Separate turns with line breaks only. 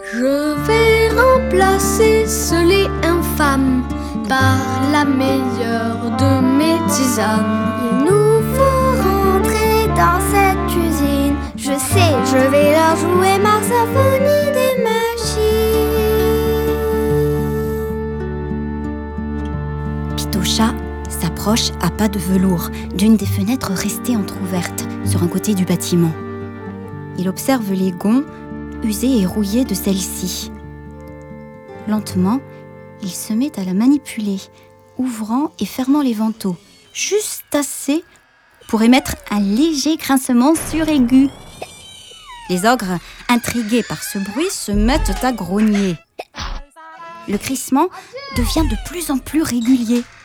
Je vais remplacer ce lit infâme par la meilleure de mes tisanes.
Il nous faut rentrer dans cette cuisine. Je sais, je vais leur jouer ma symphonie des machines.
Pitocha s'approche à pas de velours d'une des fenêtres restées entr'ouvertes sur un côté du bâtiment. Il observe les gonds usés et rouillés de celle-ci. Lentement, il se met à la manipuler, ouvrant et fermant les vantaux, juste assez pour émettre un léger grincement suraigu. Les ogres, intrigués par ce bruit, se mettent à grogner. Le crissement devient de plus en plus régulier